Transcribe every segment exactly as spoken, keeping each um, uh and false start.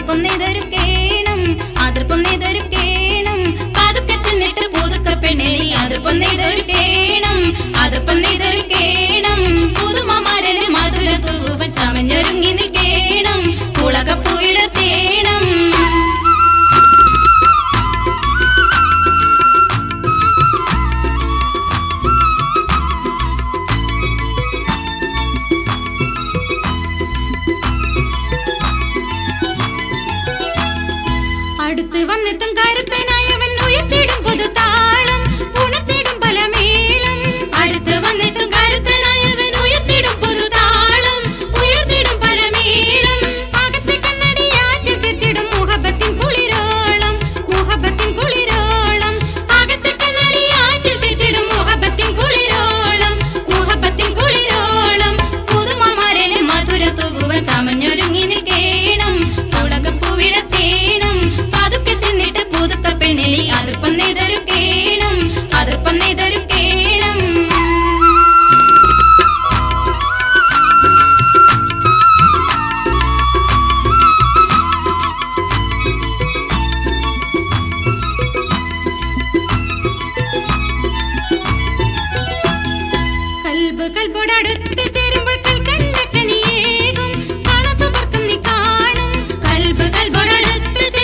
അതിർപ്പം നെയ്തൊരു കേണം അതിർപ്പം നെയ്തൊരു കേണം പതുക്കെ ചെന്നിട്ട് പുതുക്ക പെണ്ണിനി അതിർപ്പം നെയ്തൊരു കേണം അതിർപ്പം നെയ്തൊരു കേണം പുതുമമാരന് മധുര തൂകുവൻ ചമഞ്ഞൊരുങ്ങി നിൽക്കേണം കുളകപ്പൂവിടത്തേണം അടുത്ത് വന്നെത്തും കരുത്തനായവൻ ഉയർത്തിടും പുതുതാളം ഉണർത്തിടും പല മേളം അടുത്ത് വന്നെത്തും കരുത്തനായവൻ ഉയർത്തിടും പുതുതാളം ഉയർത്തിടും പല മേളം അകത്തെ കണ്ണടിയാറ്റി തിരിച്ചിടും മുഹബത്തിൻ കുളിരോളം മുഹബത്തിൻ കുളിരോളം അകത്തെ കണ്ണടിയാറ്റി തിരിച്ചിടും മുഹബത്തിൻ കുളിരോളം മുഹബത്തിൻ കുളിരോളം പുതുമമാരനെ മധുര തൂകുവൻ ചമഞ്ഞൊരുങ്ങി നിൽക്കേണം കുളകപ്പൂവിടത്തേണം ചെന്നിട്ട് പുതുക്ക പെണ്ണിനി അതിർപ്പം നെയ്തൊരു കേണം അതിർപ്പം നെയ്തൊരു കേണം കൽബ് കൽബോടടുത്ത് ചേരുമ്പോൾ കൽക്കണ്ട കനിയേകും കാണസുപർക്കം നീ കാണും കൽബ് കൽബോടടുത്ത്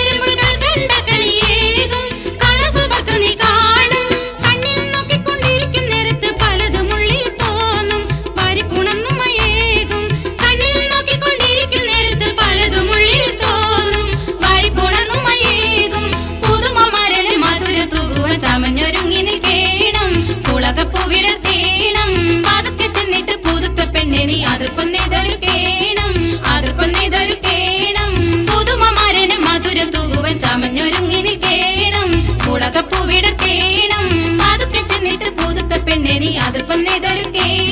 ചമഞ്ഞൊരുങ്ങി നിൽക്കേണം കുളകപ്പൂവിടത്തേണം പതുക്കെ ചെന്നിട്ട് പുതുക്ക പെണ്ണിനി അതിർപ്പം നെയ്തൊരു കേണം അതിർപ്പം നെയ്തൊരു കേണം പുതുമമാരന് മധുര തൂകുവൻ ചമഞ്ഞൊരുങ്ങി നിൽക്കേണം കുളകപ്പൂവിടത്തേണം പതുക്കെ ചെന്നിട്ട് പുതുക്ക പെണ്ണിനി അതിർപ്പം നെയ്തൊരു കേണം